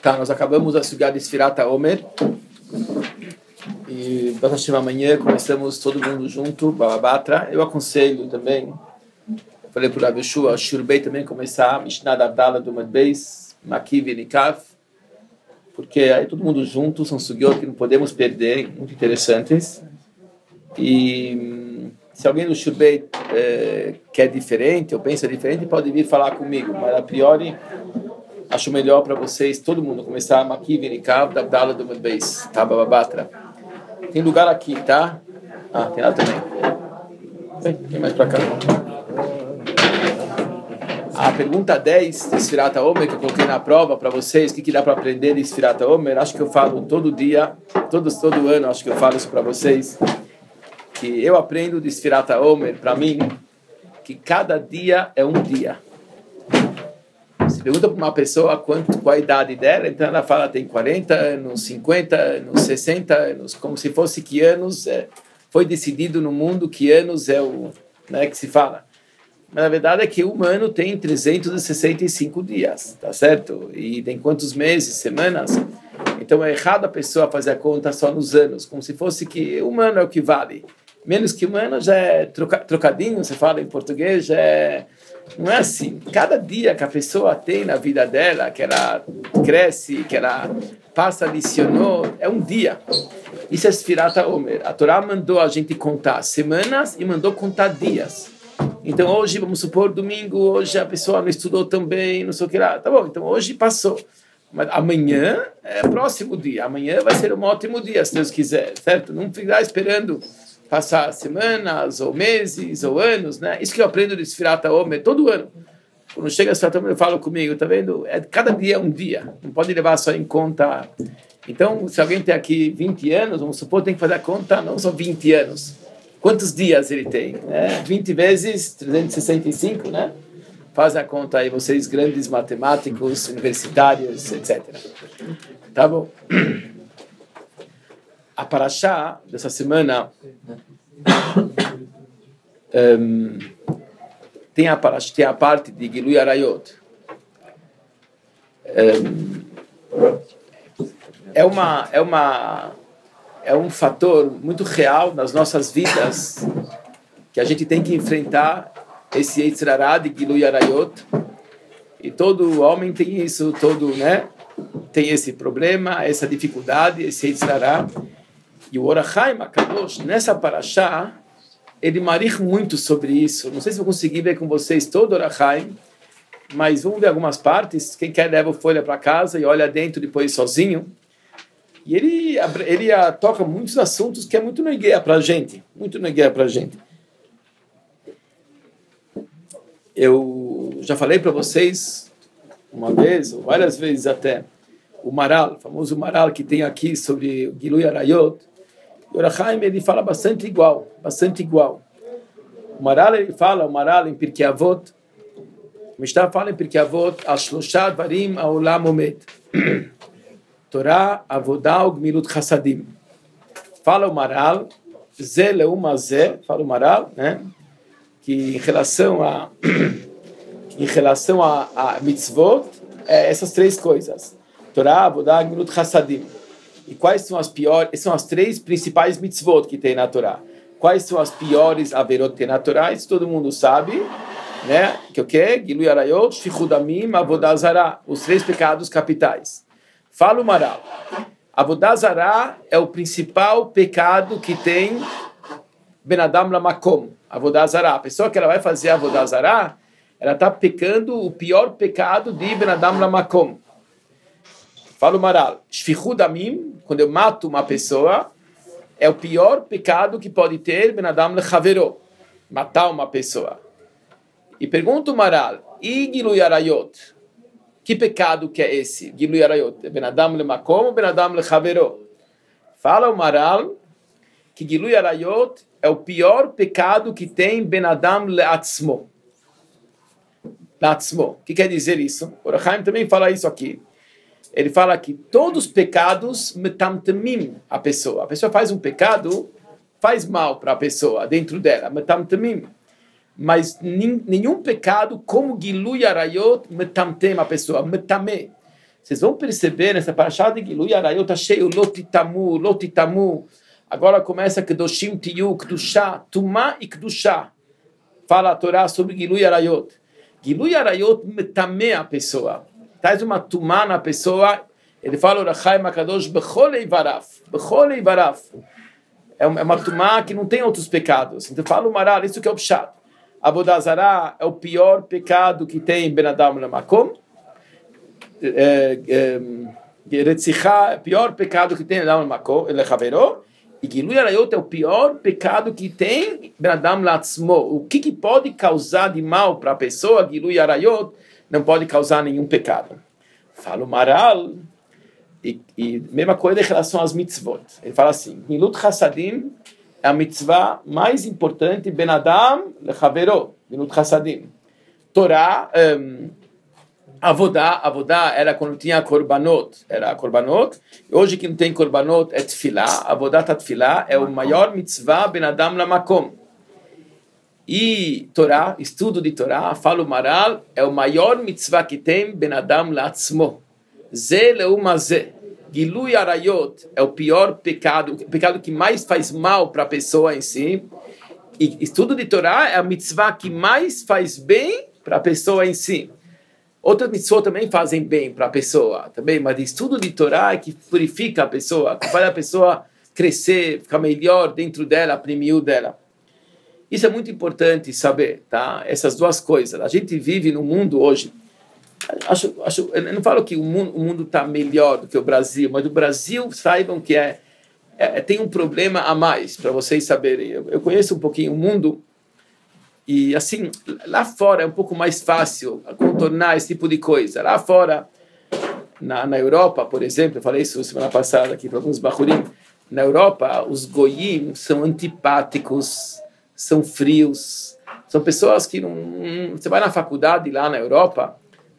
Tá, nós acabamos a sugá de Sfirat HaOmer e amanhã começamos todo mundo junto, Bababatra. Eu aconselho também, falei para o Rav Yeshua, Shurbei também começar, Mishnah Abdala do Medbeis, Makiv e Nikav, porque aí todo mundo junto, são sugiot que não podemos perder, muito interessantes. E se alguém do Shurbei quer diferente, ou pensa diferente, pode vir falar comigo, mas a priori acho melhor para vocês, todo mundo, começar a Makiv e Nikav da Abdala do Medbeis, tá, Bababatra. Tem lugar aqui, tá? Ah, tem lá também. Vem mais para cá. A pergunta 10 de Sfirat HaOmer, que eu coloquei na prova para vocês, o que dá para aprender de Sfirat HaOmer, acho que eu falo todo dia, todo ano, acho que eu falo isso para vocês, que eu aprendo de Sfirat HaOmer, para mim, que cada dia é um dia. Se pergunta para uma pessoa qual a idade dela, então ela fala tem 40 anos, 50 anos, 60 anos, como se fosse que anos foi decidido no mundo que anos é o que se fala. Mas a verdade é que o humano tem 365 dias, tá certo? E tem quantos meses, semanas? Então é errado a pessoa fazer a conta só nos anos, como se fosse que humano é o que vale. Menos que humano já é trocadinho, você fala em português, já é... Não é assim. Cada dia que a pessoa tem na vida dela, que ela cresce, que ela passa, licionou, é um dia. Isso é Sfirat HaOmer. A Torá mandou a gente contar semanas e mandou contar dias. Então hoje, vamos supor, domingo, hoje a pessoa não estudou tão bem, não sei o que lá. Tá bom, então hoje passou. Mas amanhã é o próximo dia. Amanhã vai ser um ótimo dia, se Deus quiser, certo? Não ficar esperando passar semanas, ou meses, ou anos, né? Isso que eu aprendo de Sfirat HaOmer todo ano. Quando chega a Sfirat HaOmer, eu falo comigo, tá vendo? Cada dia é um dia. Não pode levar só em conta. Então, se alguém tem aqui 20 anos, vamos supor, tem que fazer a conta, não só 20 anos. Quantos dias ele tem? 20 vezes 365, né? Faz a conta aí, vocês grandes matemáticos, universitários, etc. Tá bom? A Parashá dessa semana tem a parte de Gilui Arayot. É um fator muito real nas nossas vidas que a gente tem que enfrentar esse Yetzer Hara de Gilui Arayot. E todo homem tem isso, tem esse problema, essa dificuldade, esse Yetzer Hara. E o Or HaChaim HaKadosh, nessa Parashá, ele marich muito sobre isso. Não sei se vou conseguir ver com vocês todo o Or HaChaim, mas vamos ver algumas partes. Quem quer leva a folha para casa e olha dentro depois sozinho. E ele toca muitos assuntos que é muito negueia para a gente. Muito negueia para a gente. Eu já falei para vocês uma vez, ou várias vezes até, o Maral, o famoso Maral que tem aqui sobre o Gilui Arayot. O Or HaChaim, ele fala bastante igual. O Maral em Pirkei Avot, o Mishnah fala em Pirkei Avot, Al Shlosha Dvarim Ha'olam Omed. Torá, Avodah e Gmilut Chassadim. Fala o Maral, Zé Leuma Zé, fala o Maral, né? Que em relação a mitzvot, essas três coisas. Torá, Avodah e Gmilut Chassadim. E quais são as piores? São as três principais mitzvot que tem na Torá. Quais são as piores averot que tem na Torá? Isso todo mundo sabe, né? Que o quê? Gilui Arayot, Shfichut Damim, Avodah Zarah. Os três pecados capitais. Fala o Maral. Avodah Zarah é o principal pecado que tem Ben Adam Lamakom. Avodah Zarah. A pessoa que ela vai fazer Avodah Zarah, ela está pecando o pior pecado de Ben Adam Lamakom. Fala o Maral. Shfichut Damim, quando eu mato uma pessoa, é o pior pecado que pode ter Ben Adam Lechavero. Matar uma pessoa. E pergunta o Maral. E Gilui Arayot? Que pecado que é esse? Gilui Arayot. É Ben Adam Lemakom ou Ben Adam Lechavero? Fala o Maral que Gilui Arayot é o pior pecado que tem Ben Adam Leatzmo. O que quer dizer isso? O Or HaChaim também fala isso aqui. Ele fala que todos os pecados metamtamim a pessoa. A pessoa faz um pecado, faz mal para a pessoa dentro dela. Metamtamim. Mas nenhum pecado como Gilui Arayot metamtem a pessoa, metame. Vocês vão perceber nessa parashá de Gilui Arayot, está cheio Lotitamu, Lotitamu. Agora começa Kedoshim Tiyu, Kedushá, Tumá e Kedushá. Fala a Torá sobre Gilui Arayot. Gilui Arayot metamea a pessoa. Traz uma Tumá na pessoa. Ele fala o Rachaim HaKadosh Becholei Varaf. Becholei Varaf. É uma Tumá que não tem outros pecados. Então fala o Maral, isso que é o Pshat. Avodah Zará é o pior pecado que tem Ben Adam Lamakom. Retzichá é o pior pecado que tem Ben Adam Lamakom. Ele é Haveró. E Gilui Arayot é o pior pecado que tem Ben Adam Latzmo. O que pode causar de mal para a pessoa? Gilui Arayot não pode causar nenhum pecado. Fala o Maral. E mesma coisa em relação às mitzvot. Ele fala assim, Milut Chassadim é a mitzvah mais importante, Ben Adam Lechavero, Milut Chassadim. Torá, Avodá era quando tinha Korbanot, era Korbanot. Hoje que não tem Korbanot é Tfilá, Avodá Tfilá é o maior mitzvah, Ben Adam Lamakom. E Torá, estudo de Torá, fala o Maral, é o maior mitzvah que tem, Ben Adam Latzmo. Zé leuma zé. Gilui Arayot é o pior pecado, o pecado que mais faz mal para a pessoa em si. E estudo de Torá é a mitzvah que mais faz bem para a pessoa em si. Outras mitzvot também fazem bem para a pessoa, também, mas estudo de Torá é que purifica a pessoa, que faz a pessoa crescer, ficar melhor dentro dela, primiu dela. Isso é muito importante saber, tá? Essas duas coisas. A gente vive no mundo hoje. Eu não falo que o mundo está melhor do que o Brasil, mas o Brasil, saibam que tem um problema a mais, para vocês saberem. Eu conheço um pouquinho o mundo, e assim, lá fora é um pouco mais fácil contornar esse tipo de coisa. Lá fora, na Europa, por exemplo, eu falei isso semana passada aqui para alguns bachurim, na Europa, os goyim são antipáticos, são frios, são pessoas que não... Você vai na faculdade lá na Europa,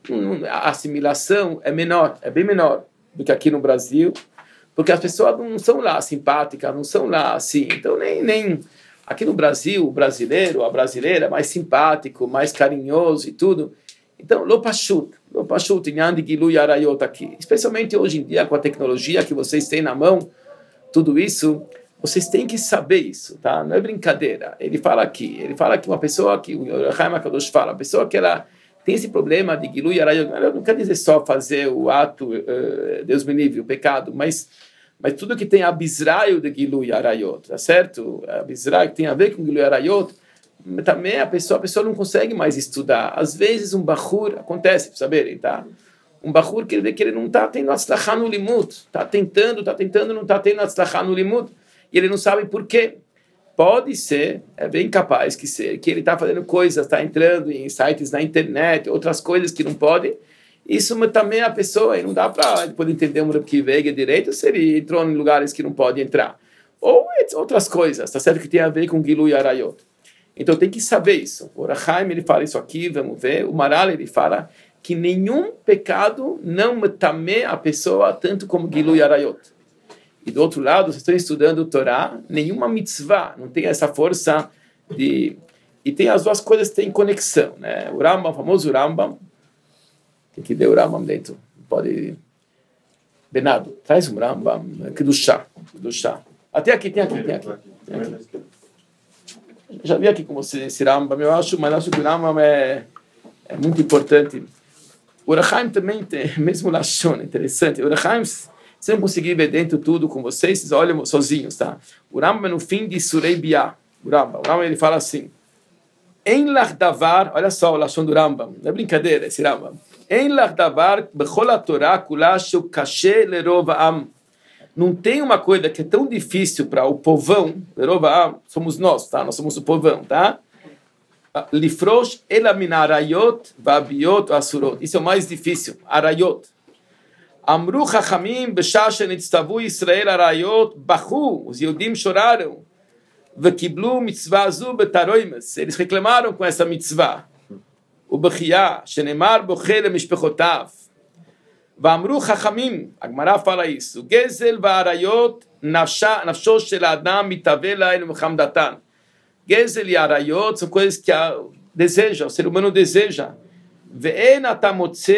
a assimilação é menor, é bem menor do que aqui no Brasil, porque as pessoas não são lá simpáticas, não são lá assim. Então, nem aqui no Brasil, o brasileiro, a brasileira é mais simpático, mais carinhoso e tudo. Então, lo pashut, inyan de Gilui Arayot aqui. Especialmente hoje em dia, com a tecnologia que vocês têm na mão, tudo isso, vocês têm que saber isso, tá? Não é brincadeira. Ele fala aqui uma pessoa que, o Rachaim HaKadosh fala, uma pessoa que ela tem esse problema de Gilui Arayot, não quer dizer só fazer o ato, Deus me livre, o pecado, mas tudo que tem abisraio de Gilui Arayot, tá certo? Abisraio que tem a ver com Gilui Arayot, também a pessoa não consegue mais estudar. Às vezes um bachur, acontece, para saberem, tá? Um bachur que ele vê que ele não está tendo atzlachá no limud, está tentando, não está tendo atzlachá no limud, e ele não sabe por quê. Pode ser, é bem capaz que ele está fazendo coisas, está entrando em sites na internet, outras coisas que não pode. Isso também a pessoa, e não dá para ele poder entender um que veio direito se ele entrou em lugares que não pode entrar. Ou outras coisas, tá certo? Que tem a ver com Gilui Arayot. Então tem que saber isso. O Rachaim, ele fala isso aqui, vamos ver. O Maral, ele fala que nenhum pecado não metamea a pessoa tanto como Gilui Arayot. E do outro lado, vocês estão estudando o Torá, nenhuma mitzvah não tem essa força de... E tem as duas coisas que têm conexão, né? O Rambam, o famoso Rambam, tem que ver o Rambam dentro, pode... Bernardo, traz um Rambam, que do chá. Até aqui, tem aqui. Já vi aqui com você esse Rambam, mas acho que o Rambam é muito importante. O Rachaim também tem, mesmo Lashon, interessante. O Rachaim... Se eu não conseguir ver dentro tudo com vocês, vocês olham sozinhos, tá? O Rambam, no fim de Surei Biá, o Rambam, ele fala assim, Ein lach davar, olha só o lachon do Rambam, não é brincadeira esse Rambam, Ein lach davar bechol haTorá kula shel kashe lerov ha'am. Não tem uma coisa que é tão difícil para o povão, lerov ha'am, somos nós, tá? Nós somos o povão, tá? Lifrosh ela min arayot va'abiot va'asurot. Isso é o mais difícil, arayot. Amru Chachamim b'shah shenitztavu Yisrael arayot bachu, os Yehudim choraram, vekiblu mitzvah zu betaroimes, eles reclamaram com essa mitzvah. O bechiyah shenemar bochel lemishpechotav. Vamru Chachamim, a Gemara fala isso, gezel va'arayot nafsho shel adam mitaveh lael mechamdatan. Gezel e arayot são coisas que deseja, o ser humano deseja. Ve'en ata motze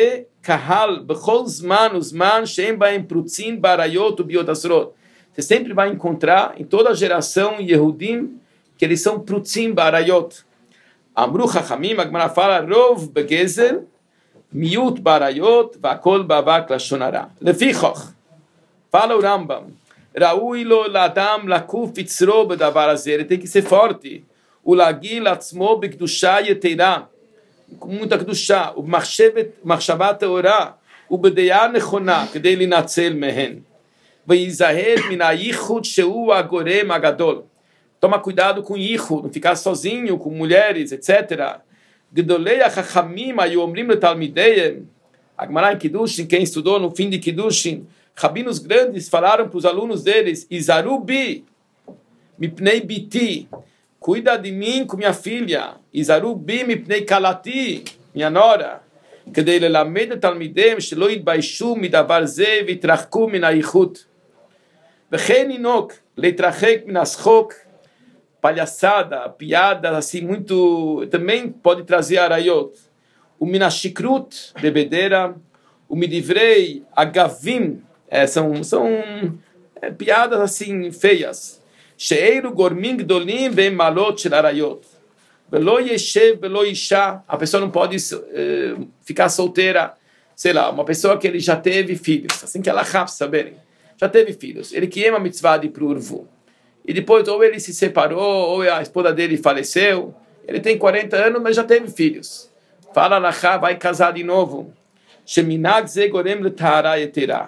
kahal bechol zman uzman she'em baem prutzin barayot ubiot asrot. Você sempre vai encontrar em toda geração Yehudim que eles são prutzin barayot. Amru chachamim, a Gemara fala rov begezel miut barayot vakol bavak lashon hara. Lefichoch, fala o Rambam, raui lo ladam lakuf itzro bedavar hazeh. Ele tem que ser forte. O lagil atzmo bekdusha yetera, com muita kedusha. O machshavat teorah, o bedeya nechona, kedei linatzel mehen. Veizaher min hayichud sheu agorem agadol. Toma cuidado com yichud, não ficar sozinho, com mulheres, etc. Gedolei hachachamim hayu omrim letalmideihem. A Gemara em Kiddushin, quem estudou no fim de Kiddushin, rabinos grandes falaram para os alunos deles, Izaru bi, mipnei biti, cuida de mim com minha filha, Izaru bi mipnei kalati, minha nora, כדי ללמד את תלמידיהם שלא יתביישו מדבר זה ויתרחקו מן הייחוד. וכן ינוק להתרחק מן השחוק, palhaçada, piada, assim, muito, também pode trazer arayot. O minashikrut, bebedeira, o midivrei, agavim, são piadas assim feias. Sheeiru gormim gdolim bem malot shel arayot. Velo yeshev, velo isha. A pessoa não pode ficar solteira. Sei lá, uma pessoa que ele já teve filhos, assim que ela rápido saberem. Já teve filhos. Ele queima a mitzvah de ir para o urvu. E depois, ou ele se separou, ou a esposa dele faleceu. Ele tem 40 anos, mas já teve filhos. Fala Lachá, vai casar de novo. Sheminag ze gorem letahara yetera.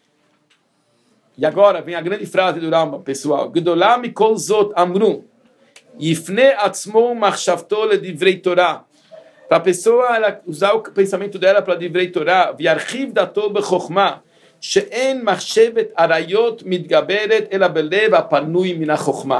E agora vem a grande frase do Rambam, pessoal. Gdolah mikol zot amru. Yifne atzmo machshavto ledivrei Torah. Para a pessoa ela usar o pensamento dela para divrei Torah. Viarchiv dato bechokhmah. שאין מחשבת עריות מתגברת אלא בלב הפנוי מן החוכמה.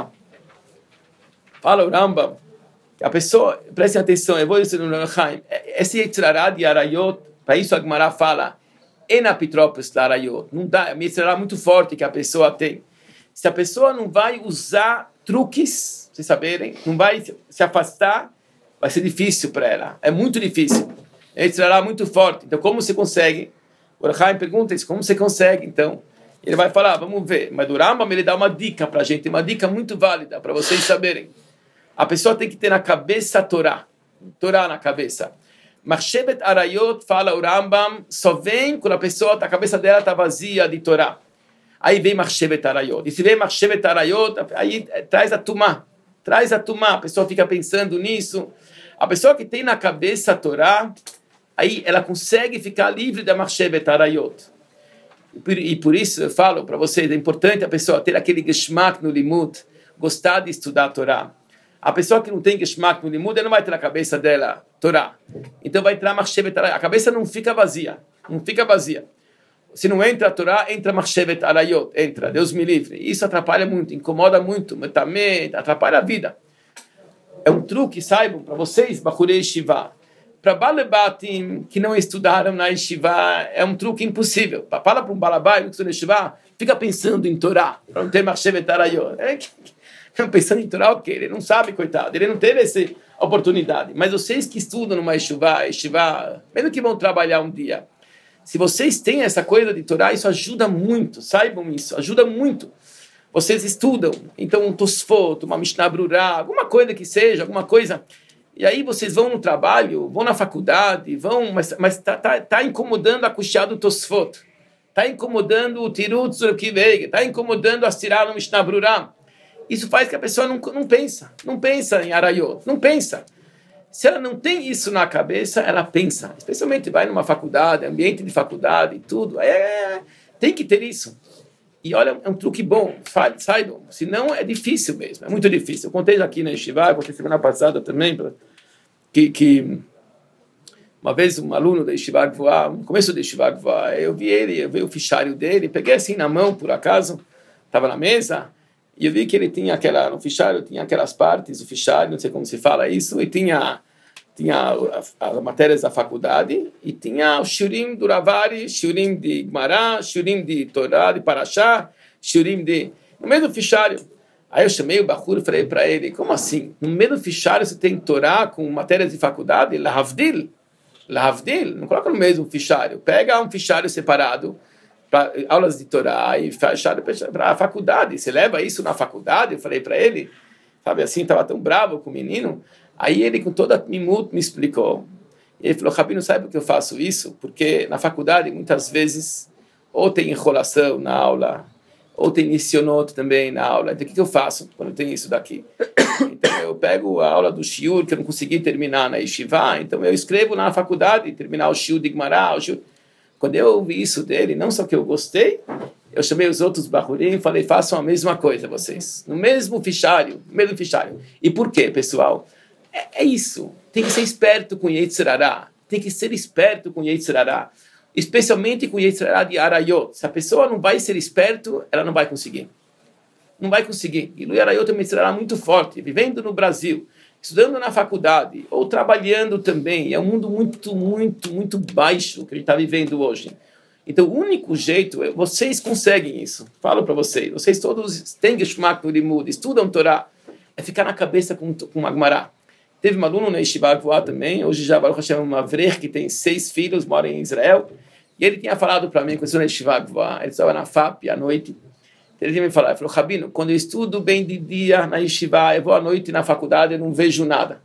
Fala o Rambam, a pessoa, prestem atenção, eu vou dizer no Lechaim, esse Yetzirará de Arayot, para isso a Gemara fala, en apitropos da Arayot, não dá, é um Yetzirará muito forte que a pessoa tem. Se a pessoa não vai usar truques, vocês saberem, não vai se afastar, vai ser difícil para ela, é muito difícil. É um Yetzirará muito forte, então como você consegue? O Lechaim pergunta isso, como você consegue? Então, ele vai falar, vamos ver. Mas o Rambam, ele dá uma dica para a gente, uma dica muito válida, para vocês saberem. A pessoa tem que ter na cabeça a Torá. Torá na cabeça. Machshevet Arayot, fala o Rambam, só vem quando a pessoa, a cabeça dela está vazia de Torá. Aí vem Machshevet Arayot. E se vem Machshevet Arayot, aí traz a Tumá. Traz a Tumá. A pessoa fica pensando nisso. A pessoa que tem na cabeça a Torá, aí ela consegue ficar livre da Machshevet Arayot. E por isso eu falo para vocês, é importante a pessoa ter aquele geschmack no limud, gostar de estudar a Torá. A pessoa que não tem geschmack no limud, ela não vai ter na cabeça dela Torá. Então vai entrar Machshevet Arayot. A cabeça não fica vazia. Não fica vazia. Se não entra a Torá, entra Machshevet Arayot. Entra, Deus me livre. Isso atrapalha muito, incomoda muito, mas também atrapalha a vida. É um truque, saibam, para vocês, Bachurei Shiva. Para balebatim que não estudaram na Yeshiva, é um truque impossível. Fala para um balabai que estuda na Yeshiva, fica pensando em Torá, para não ter Machshevet Arayot. Pensando em Torá, ok, ele não sabe, coitado, ele não teve essa oportunidade. Mas vocês que estudam numa Yeshiva, mesmo que vão trabalhar um dia, se vocês têm essa coisa de Torá, isso ajuda muito, saibam isso, ajuda muito. Vocês estudam, então um Tosfot, uma Mishnah Brurá, alguma coisa que seja, alguma coisa. E aí vocês vão no trabalho, vão na faculdade, vão, mas tá incomodando a Kushá do Tosfot, tá incomodando o Tirutz do Kiveg, tá incomodando a Sirá no Mishnah Brurá. Isso faz que a pessoa não pensa em Arayot, não pensa. Se ela não tem isso na cabeça, ela pensa, especialmente vai numa faculdade, ambiente de faculdade e tudo, tem que ter isso. E olha, é um truque bom, saibam, senão é difícil mesmo, é muito difícil. Eu contei aqui na Yeshiva, contei semana passada também, que uma vez um aluno da Yeshiva Gvoá, no começo da Yeshiva Gvoá, eu vi ele, eu vi o fichário dele, peguei assim na mão, por acaso, estava na mesa, e eu vi que ele tinha no fichário tinha aquelas partes, o fichário, não sei como se fala isso, e tinha as matérias da faculdade, e tinha o Shurim do Ravari, Shurim de Gmará, Shurim de Torá, de Parashá, Shurim de... No meio do fichário. Aí eu chamei o Bachur e falei para ele, como assim? No meio do fichário você tem Torá com matérias de faculdade? Lahavdil? Lahavdil, não coloca no mesmo fichário. Pega um fichário separado para aulas de Torá e fichário para a faculdade. Você leva isso na faculdade? Eu falei para ele, sabe assim, estava tão bravo com o menino. Aí ele, com toda a mimut, me explicou. E ele falou, Rabino, sabe por que eu faço isso? Porque na faculdade, muitas vezes, ou tem enrolação na aula, ou tem nissionot também na aula. Então, o que eu faço quando tem isso daqui? Então, eu pego a aula do shiur, que eu não consegui terminar na yeshiva, então eu escrevo na faculdade, terminar o shiur de Gemara, o shiur. Quando eu ouvi isso dele, não só que eu gostei, eu chamei os outros bahurim e falei, façam a mesma coisa, vocês. No mesmo fichário, E por quê, pessoal? É isso. Tem que ser esperto com Yetzer Hara. Tem que ser esperto com Yetzer Hara. Especialmente com Yetzer Hara de Arayot. Se a pessoa não vai ser esperto, ela não vai conseguir. Não vai conseguir. E o Arayot é um Yetzer Hara muito forte. Vivendo no Brasil, estudando na faculdade, ou trabalhando também. É um mundo muito baixo que a gente está vivendo hoje. Então, o único jeito, vocês conseguem isso. Falo para vocês. Vocês todos têm Geshmak no Limud, estudam Torá. É ficar na cabeça com a Gemara. Teve um aluno na Yeshiva Gvoá também, hoje já Baruch Hashem, uma Avrech, que tem 6 filhos, mora em Israel, e ele tinha falado para mim, quando eu estou na Yeshiva Gvoá, ele estava na FAP à noite, ele tinha me falado, ele falou, Rabino, quando eu estudo bem de dia na Yeshiva, eu vou à noite na faculdade, eu não vejo nada.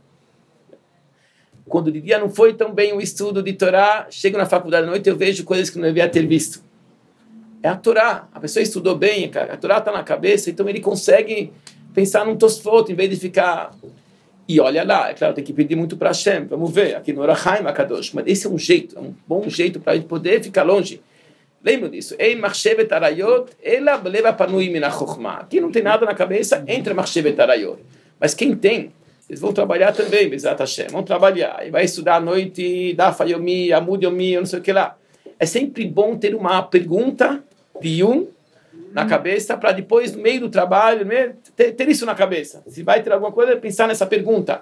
Quando de dia não foi tão bem o estudo de Torá, chego na faculdade à noite, eu vejo coisas que não devia ter visto. É a Torá, a pessoa estudou bem, a Torá está na cabeça, então ele consegue pensar num Tosfot, em vez de ficar... E olha lá, é claro, tem que pedir muito para Hashem, vamos ver, aqui no Orachaim Akadosh, mas esse é um jeito, é um bom jeito para a gente poder ficar longe. Lembra disso? Ei, Machshevet Arayot, ela leva panui min ha-chokhmah. Aqui não tem nada na cabeça, entra Machshevet Arayot. Mas quem tem, eles vão trabalhar também, Bezat Hashem, vão trabalhar, e vai estudar à noite, Daf Yomi, Amud Yomi, não sei o que lá. É sempre bom ter uma pergunta de na cabeça, para depois, no meio do trabalho, ter isso na cabeça. Se vai ter alguma coisa, pensar nessa pergunta.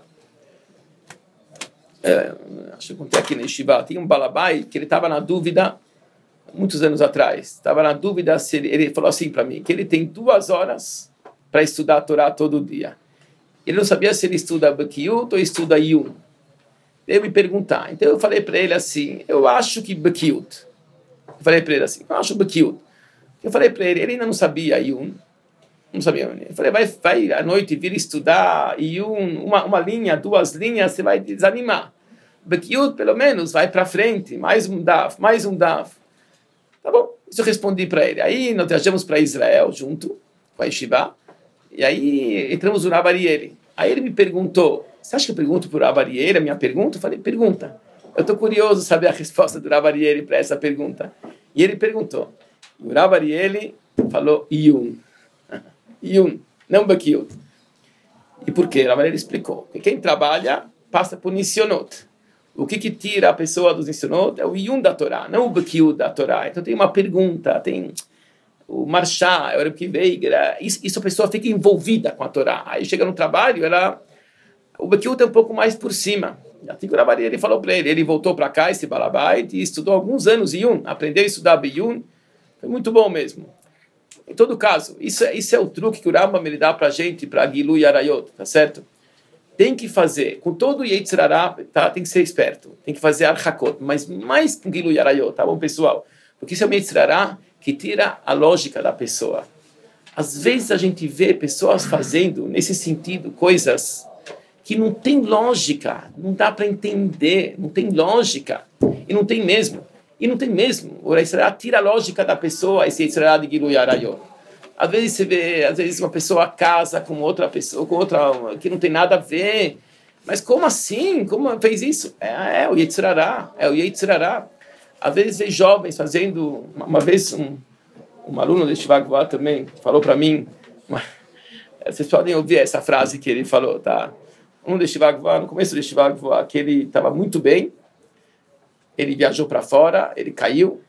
Acho que eu contei aqui na Yeshiva, tinha um balabai que ele estava na dúvida, muitos anos atrás, estava na dúvida, se ele falou assim para mim, que ele tem 2 horas para estudar a Torá todo dia. Ele não sabia se ele estuda Bekiut ou estuda Yun. Ele me perguntar. Então eu falei para ele assim, eu acho que Bekiut. Eu falei para ele assim, eu acho Bekiut. Eu falei para ele ainda não sabia Yun, não sabia. Eu falei, vai à noite vir estudar Yun, uma linha, 2 linhas, você vai desanimar. Bekiut, pelo menos, vai para frente, mais um daf. Tá bom, isso eu respondi para ele. Aí nós viajamos para Israel junto com a Yeshiva, e aí entramos no Rav Arieli. Aí ele me perguntou, você acha que eu pergunto para o Rav Arieli a minha pergunta? Eu falei, pergunta. Eu estou curioso saber a resposta do Rav Arieli para essa pergunta. E ele perguntou. O Rav Arieli falou Yun, não Bekiut. E por quê? O Rav Arieli explicou que quem trabalha passa por Nissionot. O que tira a pessoa dos Nissionot é o Yun da Torá, não o Bekiut da Torá. Então tem uma pergunta, tem o Marshá, o Rebbe Veigra, isso a pessoa fica envolvida com a Torá. Aí chega no trabalho, o Bekiut é um pouco mais por cima. Assim que o Rav Arieli falou para ele voltou para cá, esse Balabait, e estudou alguns anos Yun, aprendeu a estudar Beyun. Foi muito bom mesmo. Em todo caso, isso é o truque que o Rambam ele dá para a gente, para Gilu e Arayot, tá certo? Tem que fazer, com todo o Yetzer Hara, tá? Tem que ser esperto. Tem que fazer Archakot, mas mais com Gilu e Arayot, tá bom, pessoal? Porque isso é o Yetzer Hara que tira a lógica da pessoa. Às vezes a gente vê pessoas fazendo, nesse sentido, coisas que não tem lógica, não dá para entender, não tem lógica, e não tem mesmo. O Yetzer Hara tira a lógica da pessoa, esse Yetzer Hara de Gilu e Arayot. Às vezes você vê, uma pessoa casa com outra pessoa, com outra que não tem nada a ver. Mas como assim? Como fez isso? É o Yetzer Hara, Às vezes vê jovens fazendo, uma vez um aluno de Yeshiva Gvoá também falou para mim, vocês podem ouvir essa frase que ele falou, tá? Um de Yeshiva Gvoá, no começo do Yeshiva Gvoá, que ele estava muito bem, ele viajou para fora, ele caiu,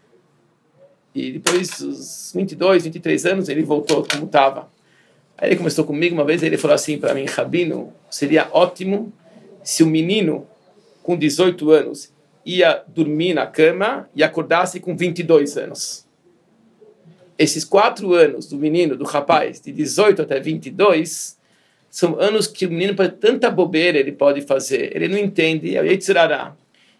e depois dos 22, 23 anos, ele voltou como estava. Aí ele começou comigo uma vez, ele falou assim para mim, Rabino, seria ótimo se o menino com 18 anos ia dormir na cama e acordasse com 22 anos. Esses 4 anos do menino, do rapaz, de 18 até 22, são anos que o menino, por tanta bobeira, ele pode fazer. Ele não entende, é o Yetzer Hara.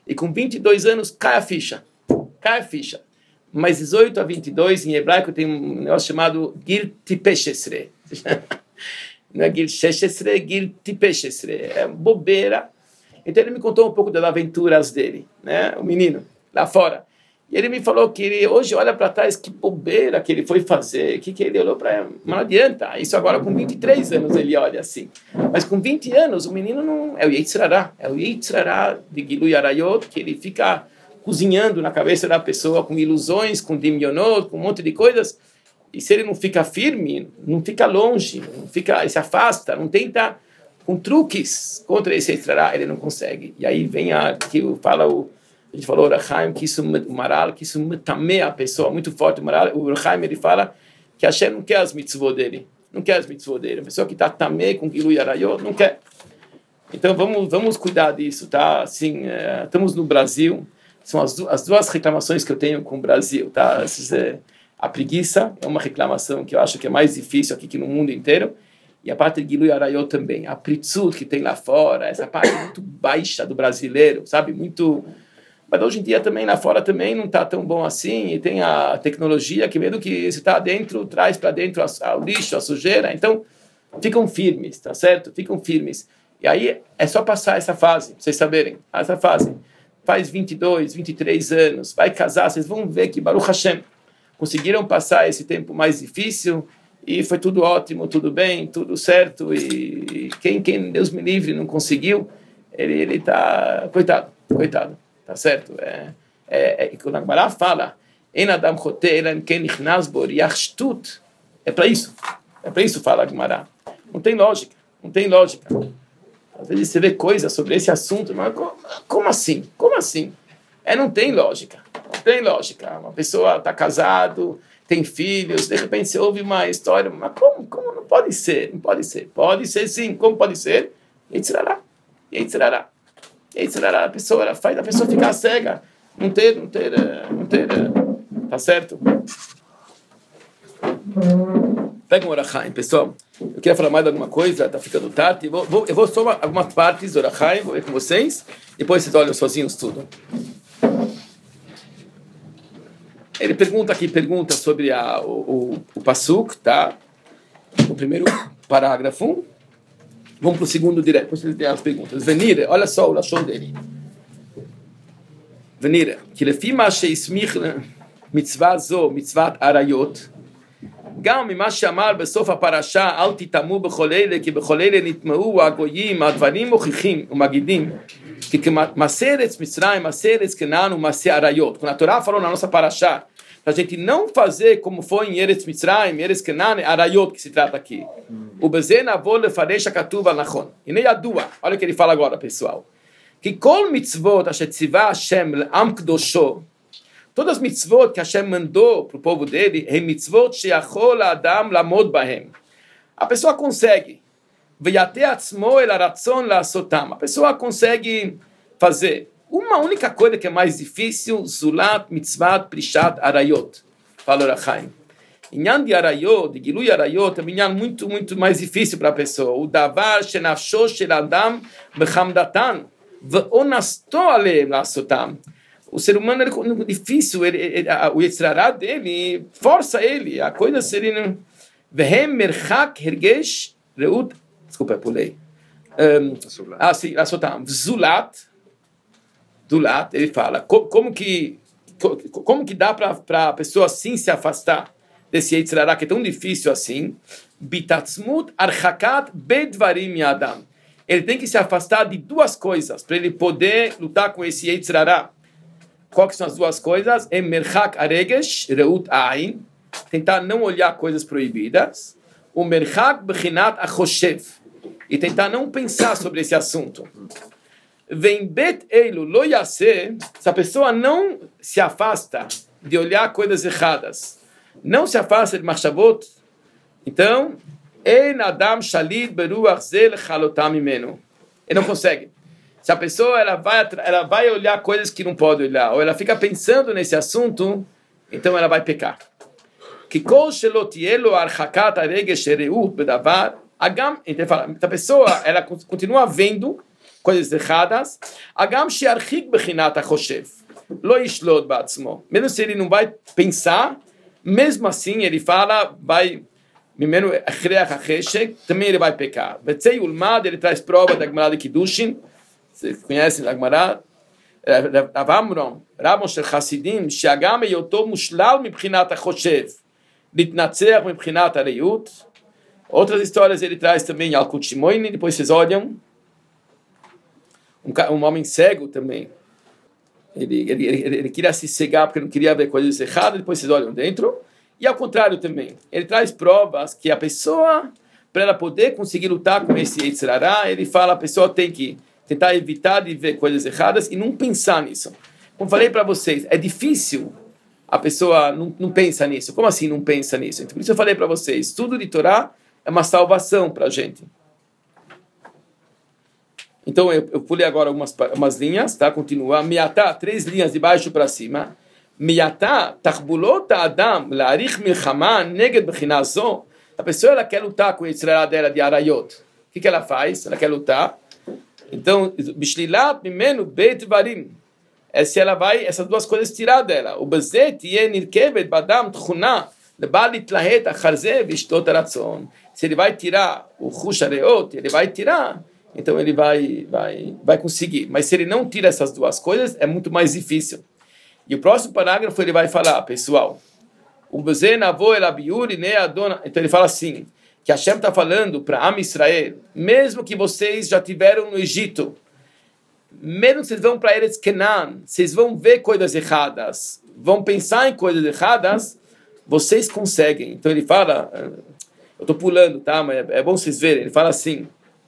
E com 22 anos, cai a ficha. Cai a ficha. Mas 18 a 22, em hebraico, tem um negócio chamado Gil Tipeshesre. Não é Gil Sheshesre, é Gil Tipeshesre. É bobeira. Então ele me contou um pouco das aventuras dele, né? O menino, lá fora. E ele me falou que ele hoje olha para trás, que bobeira que ele foi fazer, que ele olhou para ele. Não adianta. Isso agora com 23 anos ele olha assim. Mas com 20 anos o menino não... É o Yetzer Hara. É o Yetzer Hara de Gilui Arayot, que ele fica cozinhando na cabeça da pessoa com ilusões, com dimionot, com um monte de coisas. E se ele não fica firme, não fica longe, não fica, se afasta, não tenta com truques contra esse Yetzer Hara, ele não consegue. E aí vem que fala a gente falou, Orachaim, que isso, o Maral, que isso metamea a pessoa, muito forte. O Orachaim, ele fala que Hashem não quer as mitzvot dele. Não quer as mitzvot dele. A pessoa que está tamé com Gilui Arayot, não quer. Então, vamos cuidar disso, tá? Assim, estamos no Brasil. São as duas reclamações que eu tenho com o Brasil, tá? A preguiça é uma reclamação que eu acho que é mais difícil aqui que no mundo inteiro. E a parte de Gilui Arayot também. A pritzut que tem lá fora, essa parte muito baixa do brasileiro, sabe? Muito... Mas hoje em dia também, lá fora também não está tão bom assim, e tem a tecnologia que mesmo que você está dentro, traz para dentro o lixo, a sujeira, então ficam firmes, tá certo? Ficam firmes. E aí é só passar essa fase, pra vocês saberem, essa fase. Faz 22, 23 anos, vai casar, vocês vão ver que Baruch Hashem conseguiram passar esse tempo mais difícil, e foi tudo ótimo, tudo bem, tudo certo, e quem Deus me livre, não conseguiu, ele está, coitado. Tá certo? Quando a Gemara fala é para isso fala a Gemara. Não tem lógica. Às vezes você vê coisas sobre esse assunto, mas como assim? Não tem lógica. Uma pessoa está casado, tem filhos, de repente você ouve uma história, mas como não pode ser? Pode ser sim, como pode ser? Yetzer Hara. A pessoa faz a pessoa ficar cega, não ter, tá certo? Pega um Orachaim, pessoal. Eu queria falar mais de alguma coisa, tá ficando tarde. Eu vou só algumas partes do Orachaim, vou ver com vocês, depois vocês olham sozinhos tudo. Ele pergunta sobre o Pasuk, tá? O primeiro parágrafo. Vamos para o segundo direto, depois ele tem as perguntas. Venire, olha só o lashon dele. Venire, que lefi ma sheismich mitzvah zo, mitzvat arayot, גם ממה שאמר בסוף הפרשה, אל תטמאו בכל אלה, כי בכל אלה נטמאו הגויים, הדברים מוכיחים ומגידים, כי מעשה ארץ מצרים, מעשה ארץ כנען ומעשה עריות. Quando a Torá falou na nossa parashá, para a gente não fazer como foi em Eretz Mitzrayim, Eretz Canaan, Arayot, que se trata aqui. O Bezen avô lefaresh hakatuv al-nachon. E nem a dua. Olha o que ele fala agora, pessoal. Que kol mitzvot asher tzivah Hashem le'am kdosho, todas as mitzvot que Hashem mandou para o povo dele, é mitzvot sheyachol adam lamod bahem. A pessoa consegue. Veyate atzmo el aratzon la'asotam. A pessoa consegue fazer. Uma única coisa que é mais difícil, Zulat, Mitzvat, Prishat, Arayot. Fala Orachaim. Inyan de Arayot, de Gilui Arayot, é um inyan muito mais difícil para a pessoa. O Davar, Shenafsho, Sheladam, Bechamdatan, Ve'onasto Aleim, Lasotam. O ser humano é difícil, o Yetzer Hara dele força ele. A coisa seria... Vehem Merchak, Hergesh, Reut... Desculpa, pulei. Sim, Lasotam. Zulat, do lado, ele fala, como que dá para a pessoa assim se afastar desse Yetzer Hara que é tão difícil assim? Bitatzmut archakat bedvarim yadam. Ele tem que se afastar de duas coisas para ele poder lutar com esse Yetzer Hara. Quais são as duas coisas? Merchak aregesh reut ain, tentar não olhar coisas proibidas. O merchak bechinat achoshev, e tentar não pensar sobre esse assunto. Vem bet eilu lo yaseh, se a pessoa não se afasta de olhar coisas erradas, não se afasta de machavot, então en adam shalit beruach zel chalotam imenu. Ele não consegue. Se a pessoa ela vai olhar coisas que não pode olhar, ou ela fica pensando nesse assunto, então ela vai pecar. Que kol shelot yelo archakat aregesh reut bedavar agam. Então a pessoa ela continua vendo coisas erradas, Agam she'archik bechinat hachoshev, lo yishlot ba'atzmo, mesmo se ele não vai pensar, mesmo assim ele fala, vai, também ele vai pecar. Vetzei ulmad, ele traz prova da Gemara de Kiddushin, vocês conhecem a Gemara, Rav Amram, Rabon shel Hasidim, she'agam eyoto mushlal mibchinat hachoshev, litnatzeach mibchinat hareyut. Outras histórias ele traz também Yalkut Shimoini, depois vocês olham, um homem cego também, ele queria se cegar porque não queria ver coisas erradas, depois vocês olham dentro, e ao contrário também, ele traz provas que a pessoa, para ela poder conseguir lutar com esse Yetzer Hara, ele fala, a pessoa tem que tentar evitar de ver coisas erradas e não pensar nisso. Como falei para vocês, é difícil a pessoa não pensa nisso. Como assim não pensa nisso? Então, por isso eu falei para vocês, estudo de Torá é uma salvação para a gente. Então eu pulei agora umas linhas, tá? Continua. Miatá, 3 linhas de baixo para cima. Miatá, tachbulot adam, la'arich milchama, neged bechinazo. A pessoa ela quer lutar com o Yetzer Hara dela de arayot. O que ela faz? Ela quer lutar. Então, bishlilat mimenu beit varim. Se ela vai, essas duas coisas tirar dela. O bezet yeh nirkevet badam tchuna, lebal itlahet acharze vishtot aratzon. Se ele vai tirar o chush hareot, ele vai tirar, então ele vai conseguir. Mas se ele não tira essas duas coisas, é muito mais difícil. E o próximo parágrafo ele vai falar, pessoal, então ele fala assim, que Hashem está falando para Am Israel, mesmo que vocês já tiveram no Egito, mesmo que vocês vão para Eretz Canaan, vocês vão ver coisas erradas, vão pensar em coisas erradas, vocês conseguem. Então ele fala, eu estou pulando, tá? Mas é bom vocês verem, ele fala assim,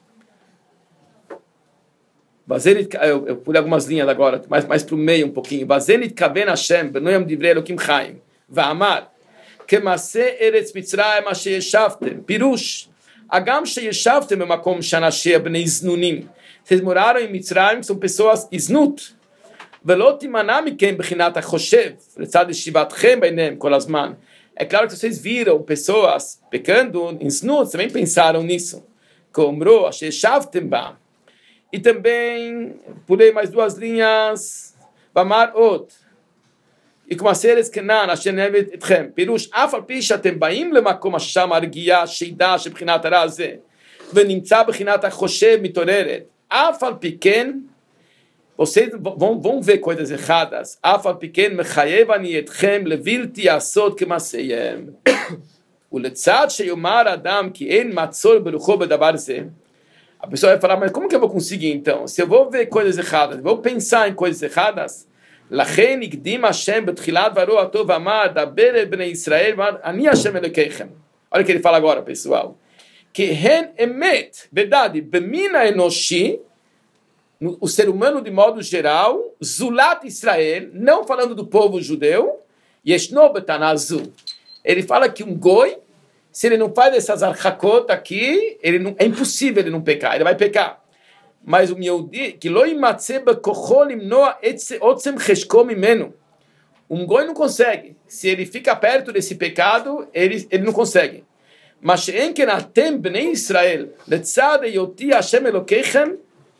eu pulei algumas linhas agora, mais para o meio um pouquinho. Bazenit kaven Hashem, benoyam divrei Elokim chaim, va'amar, kemase eretz Mitzrayim asher yeshavtem, pirush, agam sheyeshavtem b'makom shanasheh bnei znunim. Vocês moraram em Mitzrayim, são pessoas iznut. Velo timana mikem bechinat hachoshev, letzad yeshivatchem beinem kol hazman. É claro que vocês viram pessoas pecando em snut, também pensaram nisso. Komro asher yeshavtem ba. E também, pulei mais 2 linhas, Vamar Ot, e como a seres Kenan, Hashem nevet etchem, Pirush, af al pi she'atem ba'im lemakom hasham argiya sheida shebchinat hara hazeh, venimtza bechinat hachoshev mitoreret, af al pi ken, vocês vão ver coisas erradas, af al pi ken mechayev ani etchem levilti asod kemaseyem, uletzad sheyomar adam ki en matzor berucho bedavar zeh. A pessoa vai falar, mas como que eu vou conseguir então? Se eu vou ver coisas erradas, vou pensar em coisas erradas, Lachen ikdim Hashem betchilat varo atov amar daber el bnei Israel ani Hashem Elokeichem. Olha o que ele fala agora, pessoal. Que hen emet, verdade, bemina enoshi, o ser humano de modo geral, zulat Israel, não falando do povo judeu, yeshno betanazu. Ele fala que um goi, se ele não faz essas archakot aqui, é impossível ele não pecar, ele vai pecar. Mas o Yehudi, que lo imatze bekocho limnoa otzem cheshko mimenu. Um goi não consegue. Se ele fica perto desse pecado, ele não consegue. Mas she'en ken atem bnei Israel, letzad eyoti Hashem Elokeichem,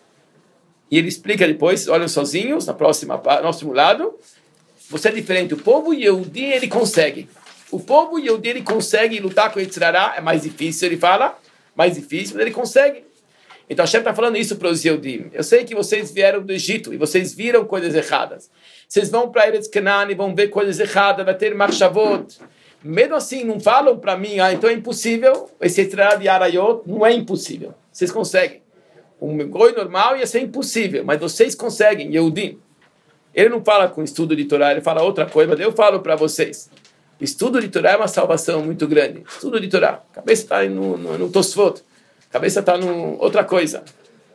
e ele explica depois, olhem sozinhos, no próximo lado, você é diferente. O povo Yehudi, ele consegue. O povo Yehudi, ele consegue lutar com o Yetzer Hara, é mais difícil, ele fala, mais difícil, mas ele consegue. Então Hashem está falando isso para os Yehudim. Eu sei que vocês vieram do Egito e vocês viram coisas erradas. Vocês vão para Eretz Canaan e vão ver coisas erradas, vai ter Machshavot. Mesmo assim, não falam para mim, então é impossível, esse Yetzer Hara de Arayot não é impossível. Vocês conseguem. Um goi normal ia ser impossível, mas vocês conseguem, Yehudim. Ele não fala com estudo de Torá, ele fala outra coisa, mas eu falo para vocês. Estudo de Torá é uma salvação muito grande. Estudo de Torá. A cabeça está no Tosfot. A cabeça está em outra coisa.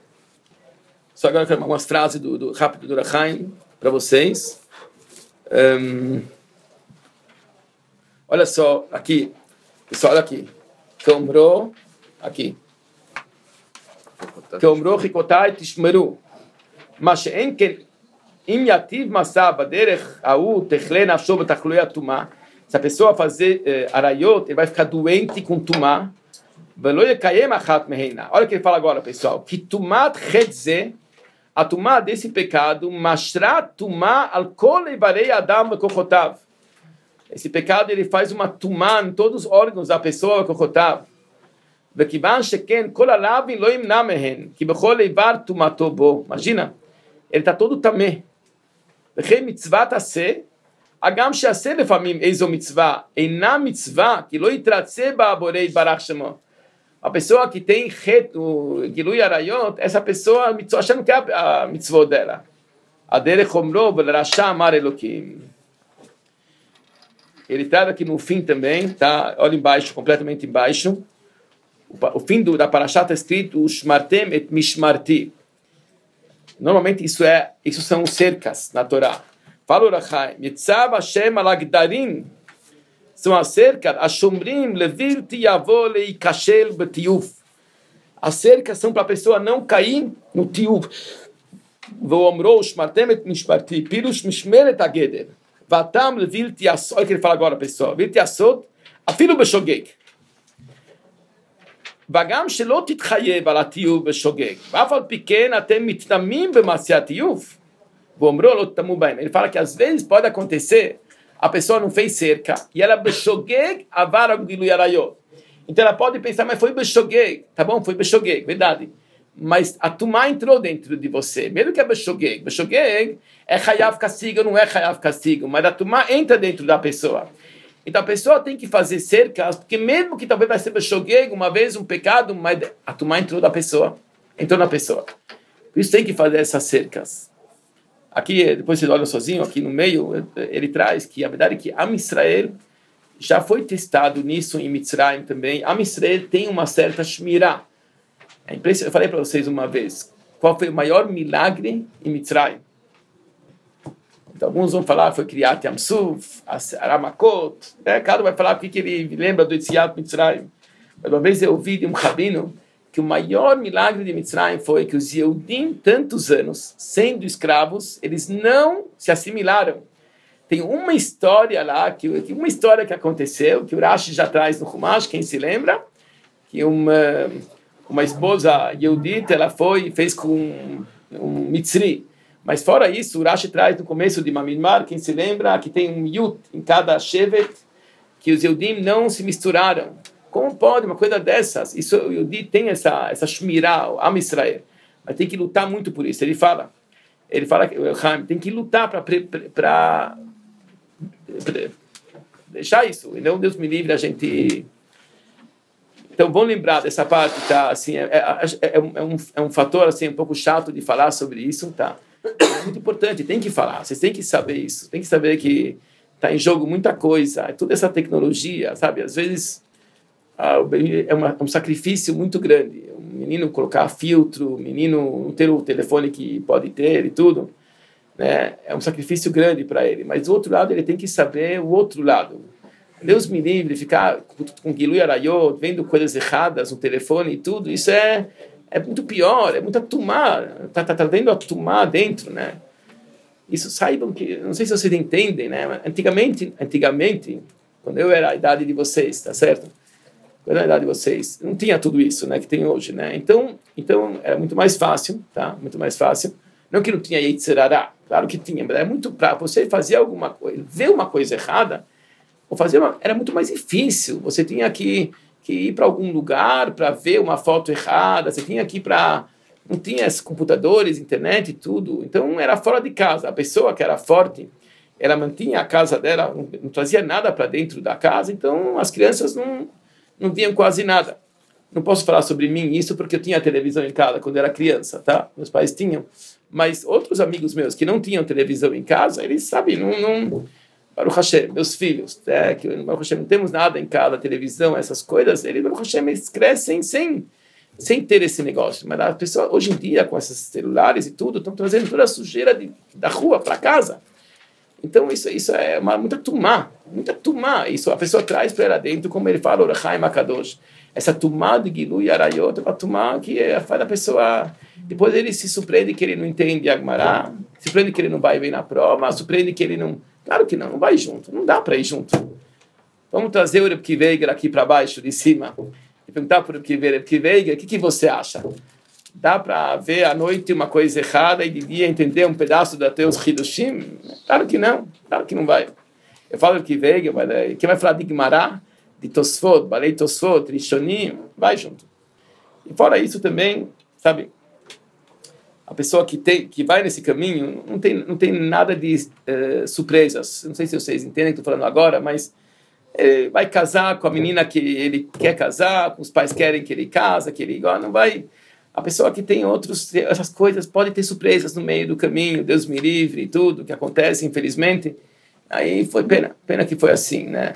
Só agora eu quero algumas frases rápido do Rachaim para vocês. Olha só, aqui. Pessoal, olha aqui. Komro, aqui. Komro chikotai tishmeru. Mas she'en ken im yativ masa baderech ha'u techle nafsho betachluya tumah. Se a pessoa fazer arayot, ele vai ficar doente com tumá. Olha o que ele fala agora, pessoal. Que tumat chetze, a tumá desse pecado, mashrat tumá al kol ivarei adam vekochotav. Esse pecado ele faz uma tumá em todos os órgãos da pessoa, vekochotav. Vekivan sheken kol alavim lo imna mehen, ki bechol ivar tumato bo. Imagina, ele está todo tamé. Vechem mitzvat aseh, agam sheaseh lefamim eizo mitzvah, eina mitzvah, ki lo yitratze ba borei barach shemo. A pessoa que tem reto, Gilui Arayot, essa pessoa achando que é a mitzvot dela. Aderech omro v'lerasha amar Elokim. Ele traz aqui no fim também, tá? Olha embaixo, completamente embaixo. O fim da Parashá está escrito Shmartem et Mishmarti. Normalmente isso são cercas na Torá. Fala o Rachai, Yitzav Hashem alagdarim. São as cercas, as shomrim, levirti yavo leikashel betiyuf. As cercas são para a pessoa não cair no tiyuf. V'omro shmartem et mishmarti, pirush mishmeret ageder. Vatam levirti asot, olha o que ele fala agora, pessoal. Virti asot, afilo beshogeg. Vagam shelo titchayev al atiyuf beshogeg. Vafal piken atem mitnamim b'masya atiyuf. V'omro lo tamu baim. Ele fala que às vezes pode acontecer a pessoa não fez cerca, e ela beshogeg avar Gilui Arayot. Então ela pode pensar, mas foi beshogeg, tá bom? Foi beshogeg, verdade. Mas a tumá entrou dentro de você, mesmo que é beshogeg. Beshogeg é chayav castigo, não é chayav castigo, mas a tumá entra dentro da pessoa. Então a pessoa tem que fazer cercas, porque mesmo que talvez vai ser beshogeg, uma vez um pecado, mas a tumá entrou da pessoa, entrou na pessoa. Por isso tem que fazer essas cercas. Aqui, depois você olha sozinho, aqui no meio, ele traz que a verdade é que Am Israel já foi testado nisso em Mitzrayim também. Am Israel tem uma certa shmirá. É impressionante. Eu falei para vocês uma vez, qual foi o maior milagre em Mitzrayim? Então, alguns vão falar, foi Kriyat Yamsuf, Aramakot, né? Cada um vai falar o que ele lembra do Yetziat Mitzrayim. Mas uma vez eu ouvi de um rabino que o maior milagre de Mitzrayim foi que os Yehudim, tantos anos, sendo escravos, eles não se assimilaram. Tem uma história lá, uma história que aconteceu, que o Rashi já traz no Chumash, quem se lembra, que uma esposa Yehudita, ela fez com um Mitzri. Mas fora isso, o Rashi traz no começo de Mamidbar, quem se lembra, que tem um Yud em cada Shevet, que os Yehudim não se misturaram. Como pode uma coisa dessas? Isso, o Yehudi tem essa shmirá, o Am Israel, mas tem que lutar muito por isso. Ele fala que o Chaim tem que lutar para deixar isso. Então, Deus me livre a gente. Então, vamos lembrar dessa parte, tá? Assim, é um fator assim um pouco chato de falar sobre isso, tá? É muito importante, tem que falar. Vocês têm que saber isso. Tem que saber que está em jogo muita coisa. Toda essa tecnologia, sabe? Às vezes é um sacrifício muito grande. Um menino colocar filtro, um menino não ter o telefone que pode ter e tudo, né? É um sacrifício grande para ele. Mas do outro lado, ele tem que saber o outro lado. Deus me livre, ficar com Gilui Arayot, vendo coisas erradas no telefone e tudo, isso é muito pior, é muito tumá, tá tendo a tumá dentro, né? Isso saibam que, não sei se vocês entendem, né? Antigamente, quando eu era a idade de vocês, tá certo? Na idade de vocês, não tinha tudo isso, né, que tem hoje, né? Então era muito mais fácil, tá? Muito mais fácil. Não que não tinha Yetzer Hara, claro que tinha, mas era muito para você fazer alguma coisa, ver uma coisa errada, ou era muito mais difícil. Você tinha que ir para algum lugar para ver uma foto errada, você tinha que ir não tinha esses computadores, internet e tudo. Então era fora de casa. A pessoa que era forte, ela mantinha a casa dela, não trazia nada para dentro da casa, então as crianças não viam quase nada. Não posso falar sobre mim isso porque eu tinha televisão em casa quando era criança, tá? Meus pais tinham. Mas outros amigos meus que não tinham televisão em casa, eles sabem, Baruch Hashem, meus filhos, que Baruch Hashem, não temos nada em casa, televisão, essas coisas, Baruch Hashem, eles crescem sem ter esse negócio. Mas as pessoas, hoje em dia, com esses celulares e tudo, estão trazendo toda a sujeira da rua para casa. Então, isso é muita tumá. Isso a pessoa traz para ela dentro, como ele fala, Orachaim Akadosh. Essa tumá de Gilui Arayot é uma tumá que faz a pessoa... Depois ele se surpreende que ele não entende Agmará, se surpreende que ele não vai bem na prova, surpreende que ele não... Claro que não vai junto, não dá para ir junto. Vamos trazer o Rebbe Weiger aqui para baixo, de cima, e perguntar para o Rebbe Weiger, o que você acha? Dá para ver à noite uma coisa errada e de dia entender um pedaço da teus Hidushim? Claro que não vai. Eu falo que veio, quem vai falar de Gemara, de Tosfot, Balei Tosfot, Rishonim, vai junto. E fora isso também, sabe, a pessoa que vai nesse caminho não tem nada de surpresas. Não sei se vocês entendem o que estou falando agora, mas vai casar com a menina que ele quer casar, com os pais querem que ele casa, que ele não vai. A pessoa que tem essas coisas pode ter surpresas no meio do caminho, Deus me livre e tudo que acontece, infelizmente. Aí foi pena que foi assim, né?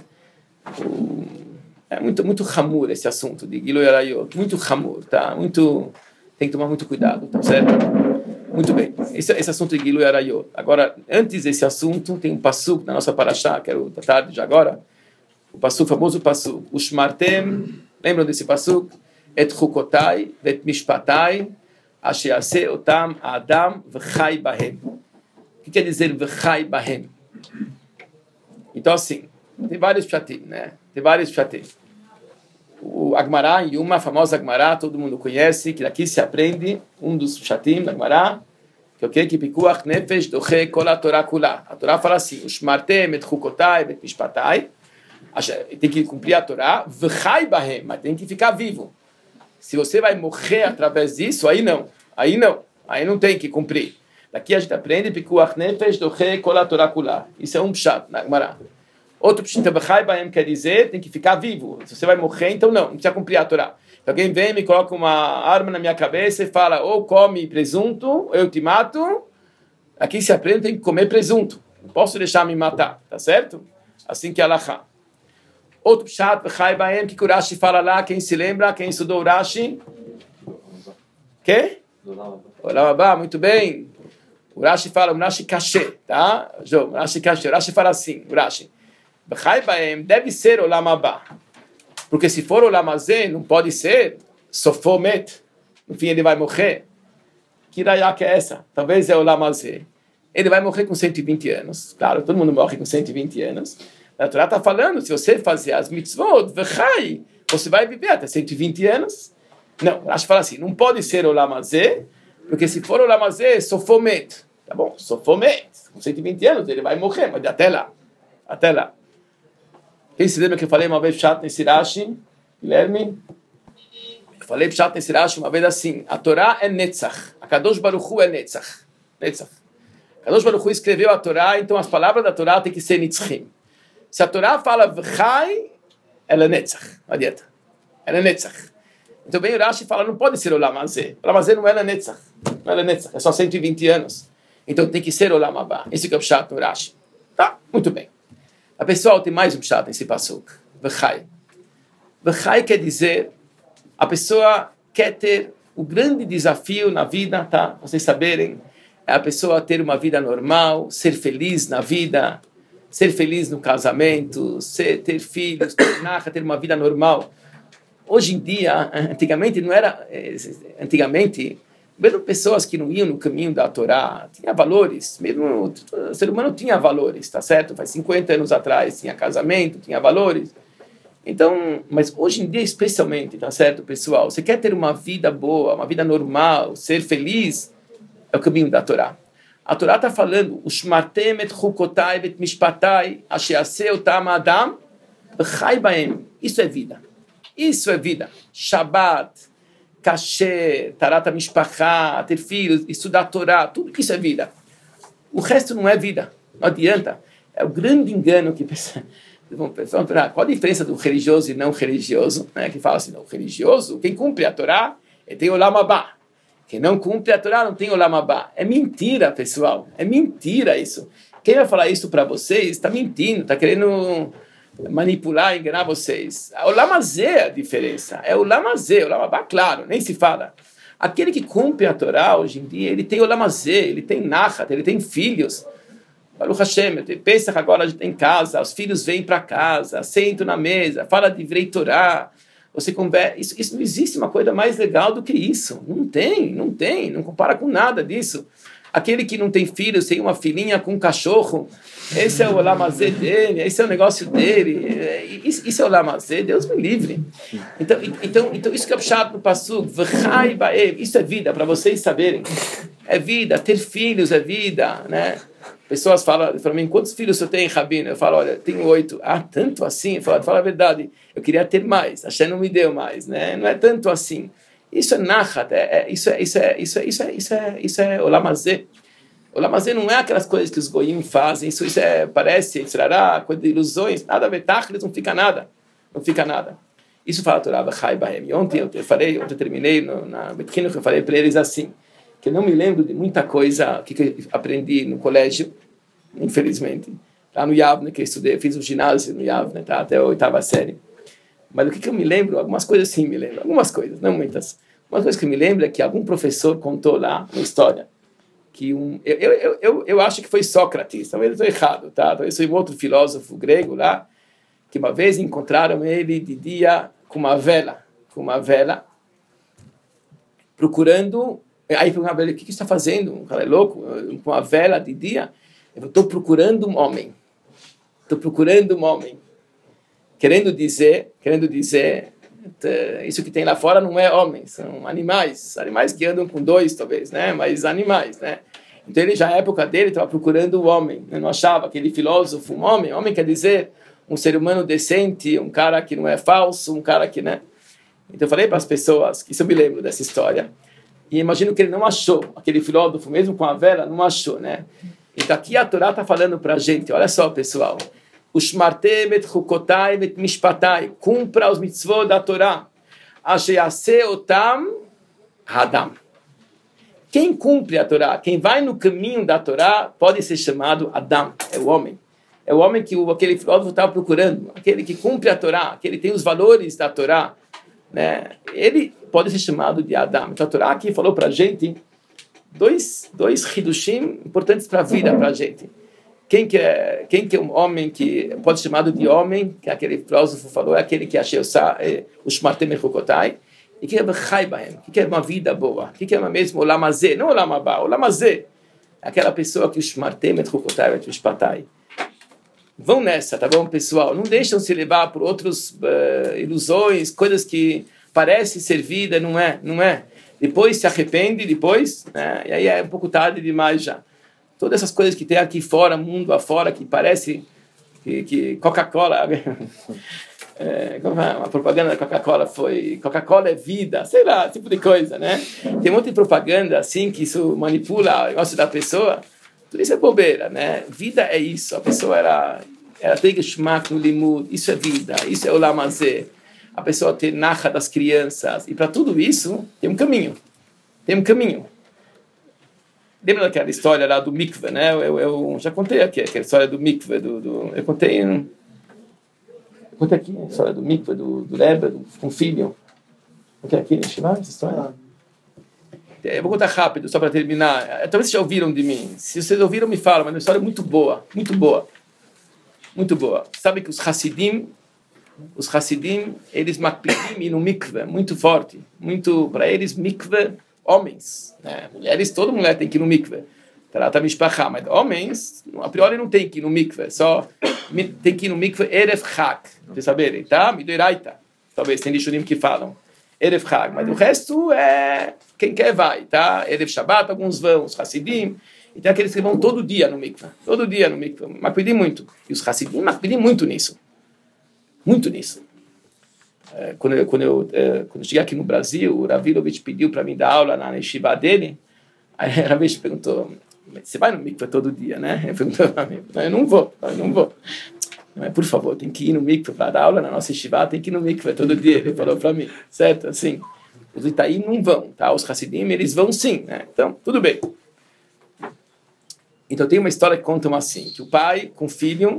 É muito hamur esse assunto de Gilui Arayot, muito hamur, tá? Tem que tomar muito cuidado, tá certo? Muito bem, esse assunto de Gilui Arayot. Agora, antes desse assunto, tem um passuk na nossa parashá, que era o da tarde de agora, o passuk, famoso passuk, Ushmartem, lembram desse passuk? Et chukotai, vet mishpatai, asher yaseh otam adam v'chai bahem. O que quer dizer v'chai bahem? Então, assim, tem vários pshatim, né? Tem vários pshatim. O Agmará, e uma famosa Agmará, todo mundo conhece, que daqui se aprende, um dos pshatim da Agmará, que é o que? Que pikuach nefesh doche kol a Torá kula. A Torá fala assim, ushmartem et chukotai, vet mishpatai, tem que cumprir a Torá, v'chai bahem, mas tem que ficar vivo. Se você vai morrer através disso, aí não tem que cumprir. Daqui a gente aprende pikuach nefesh doche kol a Torá kula. Isso é um pshat na Gemara. Outro pshat b'chai bahem quer dizer tem que ficar vivo. Se você vai morrer, então não precisa cumprir a Torá. Se alguém vem e me coloca uma arma na minha cabeça e fala ou come presunto, ou eu te mato, aqui se aprende tem que comer presunto. Não posso deixar me matar, tá certo? Assim que é Alachá. Outro pshat b'chai bahem que o Rashi fala lá, quem se lembra, quem estudou o Rashi? Que? Olam Haba, muito bem. O Rashi fala, o Rashi cachê, tá? O Rashi cachê, o Rashi fala assim, o Rashi. B'chai bahem deve ser Olam Haba. Porque se for Olam Hazé, não pode ser Sofomet. No fim ele vai morrer. Que raya que é essa? Talvez é Olam Hazé. Ele vai morrer com 120 anos. Claro, todo mundo morre com 120 anos. A Torá está falando, se você fazer as mitzvot, v'chai, você vai viver até 120 anos. Não, acho que fala assim, não pode ser Olam Hazé, porque se for Olam Hazé, Sofomet. Tá bom, Sofomet. Com 120 anos ele vai morrer, mas até lá. Quem se lembra que eu falei uma vez pshat nesse Rashi? Guilherme? Eu falei pshat nesse Rashi uma vez assim, a Torá é Netzach, a Kadosh Baruch Hu é Netzach. A Kadosh Baruch Hu escreveu a Torá, então as palavras da Torá tem que ser Nitzchim. Se a Torá fala v'chai, ela é Netzach, não adianta. Ela é Netzach. Então bem o Rashi fala, não pode ser Olam Hazé. Olam Hazé não é Netzach. Não é Netzach, é só 120 anos. Então tem que ser Olam Haba. Esse que é o pshat no Rashi. Tá, muito bem. A pessoal tem mais um pshat nesse passuk. V'chai. V'chai quer dizer, a pessoa quer ter o grande desafio na vida, tá? Vocês saberem, é a pessoa ter uma vida normal, ser feliz na vida, ser feliz no casamento, ter filhos, ter uma vida normal. Hoje em dia, antigamente não era... Antigamente, mesmo pessoas que não iam no caminho da Torá, tinha valores, mesmo o ser humano tinha valores, tá certo? Faz 50 anos atrás tinha casamento, tinha valores. Então, mas hoje em dia especialmente, tá certo, pessoal? Você quer ter uma vida boa, uma vida normal, ser feliz, é o caminho da Torá. A Torá está falando, Ushmartem et chukotai vet mishpatai, asher yaseh otam adam, v'chai bahem. Isso é vida. Shabbat, kasher, tarat mishpachá, ter filhos, estudar a Torá, tudo isso é vida. O resto não é vida. Não adianta. É o grande engano que pessoas vão pensar. Qual a diferença do religioso e não religioso? Né? Que fala assim, não, o religioso, quem cumpre a Torá, ele tem Olam Haba. Quem não cumpre a Torá não tem Olam Haba. É mentira, pessoal. É mentira isso. Quem vai falar isso para vocês está mentindo, está querendo manipular, enganar vocês. Olam Hazé é a diferença. É Olam Hazé. Olam Haba, claro, nem se fala. Aquele que cumpre a Torá hoje em dia, ele tem Olam Hazé, ele tem Nachat, ele tem filhos. Baruch Hashem, pensa que agora a gente tem em casa, os filhos vêm para casa, sentam na mesa, fala de Divrei Torá. Você conversa, isso não existe uma coisa mais legal do que isso. Não compara com nada disso. Aquele que não tem filhos, tem uma filhinha com um cachorro, esse é o olamazê dele, esse é o negócio dele, isso é o olamazê, Deus me livre. Então isso que é chato no Passuk, isso é vida, para vocês saberem. É vida, ter filhos é vida, né? Pessoas falam para mim, quantos filhos você tem, Rabino? Eu falo, olha, tenho 8. Ah, tanto assim? Eu falo, fala a verdade, eu queria ter mais, a Hashem não me deu mais, né? Não é tanto assim. Isso é nachat, isso é olamazê. Olamazê não é aquelas coisas que os goyim fazem, isso parece, coisa de ilusões, nada a ver, tachlis, não fica nada. Isso fala a Torá, Chai Bahem. Ontem eu terminei na Betchino, eu falei para eles assim, que eu não me lembro de muita coisa que eu aprendi no colégio, infelizmente, lá no Yavne, que eu estudei, eu fiz o ginásio no Yavne, tá, até a 8ª série. Mas o que eu me lembro, algumas coisas sim me lembro, algumas coisas, não muitas. Uma coisa que eu me lembro é que algum professor contou lá na história, que eu acho que foi Sócrates, talvez eu estou errado, tá? Talvez foi um outro filósofo grego lá, que uma vez encontraram ele de dia com uma vela, procurando. Aí perguntaram para ele, o que você está fazendo? Um cara é louco, com uma vela de dia? Eu estou procurando um homem. Querendo dizer, isso que tem lá fora não é homem, são animais que andam com 2, talvez, né? Mas animais, né? Então ele já na época dele estava procurando o homem, ele não achava aquele filósofo um homem. Homem quer dizer um ser humano decente, um cara que não é falso, um cara que, né? Então eu falei para as pessoas, que isso eu me lembro dessa história, e imagino que ele não achou, aquele filósofo mesmo com a vela, não achou, né? Então aqui a Torá está falando para a gente, olha só pessoal, Ushmartem et chukotai et mishpatai, cumpra os mitzvot da Torá, asheyase otam hadam. Quem cumpre a Torá, quem vai no caminho da Torá, pode ser chamado Adam, é o homem. É o homem que aquele filósofo estava procurando, aquele que cumpre a Torá, aquele que tem os valores da Torá, né? Ele pode ser chamado de Adam. Então a Torá aqui falou para a gente dois hidushim importantes para a vida, para a gente. Quem que é um homem que pode ser chamado de homem, que aquele filósofo falou, é aquele que achei o Shmartem Echukotai, e que é Chai Bahem, que é uma vida boa, que é uma mesmo Olamazê, não Olamabá, Olamazê, aquela pessoa que o Shmartem Echukotai, o Mishpatai. Vão nessa, tá bom, pessoal? Não deixam se levar por outras ilusões, coisas que parecem ser vida, não é. Depois se arrepende, né? E aí é um pouco tarde demais já. Todas essas coisas que tem aqui fora, mundo afora, que parece que Coca-Cola, a propaganda da Coca-Cola foi Coca-Cola é vida, sei lá, tipo de coisa, né? Tem um monte de propaganda assim que isso manipula o negócio da pessoa. Tudo isso é bobeira, né? Vida é isso. A pessoa era ter geschmack no limud, isso é vida, isso é olamazê. A pessoa ter nacha das crianças. E para tudo isso, tem um caminho. Lembra daquela história lá do mikve, né? Eu já contei aqui, aquela história do mikve, eu contei aqui a história do mikve, do Rebbe, com o filho. Contei aqui, essa história? Eu vou contar rápido, só para terminar. Talvez vocês já ouviram de mim. Se vocês ouviram, me falam, mas é uma história muito boa. Sabe que os Hassidim, eles makpidim no mikve, muito forte. Para eles, mikve, homens. Né? Mulheres, toda mulher tem que ir no mikve. Mas homens, a priori, não tem que ir no mikve. Só tem que ir no mikve erev chag. Vocês saberem, tá? Midoiraita. Talvez tem lishurim que falam. Erev Chag, mas o resto é quem quer vai, tá? Erev Shabbat, alguns vão, os Hassidim, e tem aqueles que vão todo dia no mikveh, mas pedi muito. E os Hassidim pedem muito nisso. Quando eu cheguei aqui no Brasil, o Ravilovich pediu para mim dar aula na yeshiva dele, aí o Ravilovich perguntou, você vai no mikveh todo dia, né? Ele perguntou para mim, eu não vou. Mas, por favor, tem que ir no mikveh para dar aula na nossa yeshiva, tem que ir no mikveh todo dia, ele falou para mim, certo? Assim, os Itaí não vão, tá? Os Hassidim, eles vão sim, né? Então, tudo bem. Então, tem uma história que contam assim, que o pai com o filho,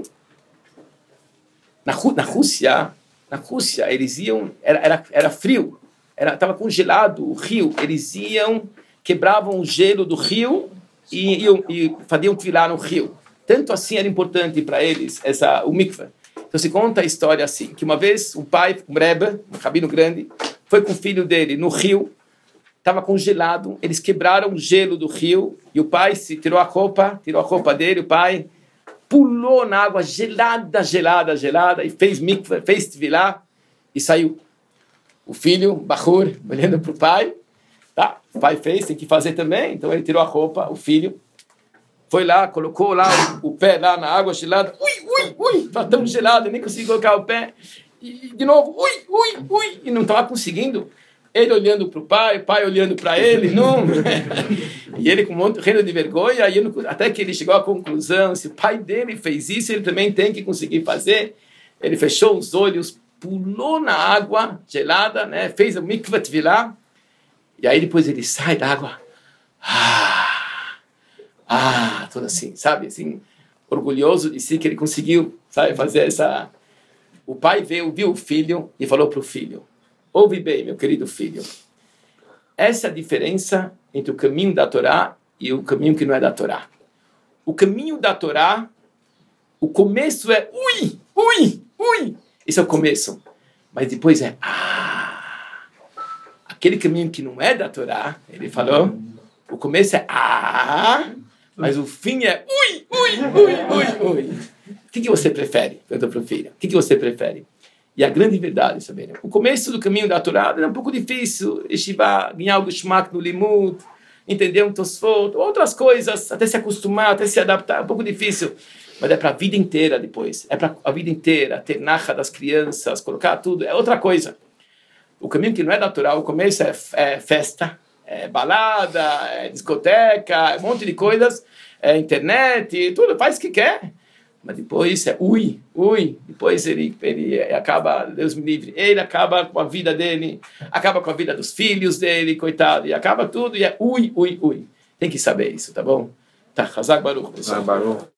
na Rússia, eles iam, era frio, estava congelado o rio, eles quebravam o gelo do rio e faziam tefilá no rio. Tanto assim era importante para eles o mikveh. Então se conta a história assim, que uma vez o pai, um Rebbe, um rabino grande, foi com o filho dele no rio estava congelado, eles quebraram o gelo do rio, e o pai se tirou a roupa dele, o pai pulou na água gelada, e fez mikvah, fez tvilá, e saiu. O filho, Bahur, olhando para o pai, tá, o pai fez, tem que fazer também, então ele tirou a roupa, o filho, foi lá, colocou lá o pé lá na água gelada, estava tão gelado, nem conseguia colocar o pé, e de novo, e não estava conseguindo. Ele olhando para o pai olhando para ele, não. E ele com um monte de vergonha, até que ele chegou à conclusão, se o pai dele fez isso, ele também tem que conseguir fazer. Ele fechou os olhos, pulou na água gelada, né? Fez o mikvah tvilá, e aí depois ele sai da água, todo assim, sabe, assim, orgulhoso de si que ele conseguiu, sabe, fazer essa... O pai viu o filho e falou para o filho, ouve bem, meu querido filho, essa é a diferença entre o caminho da Torá e o caminho que não é da Torá. O caminho da Torá, o começo é esse é o começo, mas depois é aquele caminho que não é da Torá, ele falou, o começo é mas o fim é O que você prefere? Perguntou para o filho. O que você prefere? E a grande verdade, sabe? O começo do caminho da Torá é um pouco difícil. Yeshiva, ganhar o Gushmak no Limud, entender um Tosfot, outras coisas, até se acostumar, até se adaptar, é um pouco difícil. Mas é para a vida inteira depois. É para a vida inteira, ter nacha das crianças, colocar tudo, é outra coisa. O caminho que não é da Torá, o começo é festa, é balada, é discoteca, é um monte de coisas, é internet, tudo, faz o que quer. Mas depois é depois ele acaba, Deus me livre, ele acaba com a vida dele, acaba com a vida dos filhos dele, coitado, e acaba tudo, e é Tem que saber isso, tá bom? Tá, Hazak Baruch, pessoal.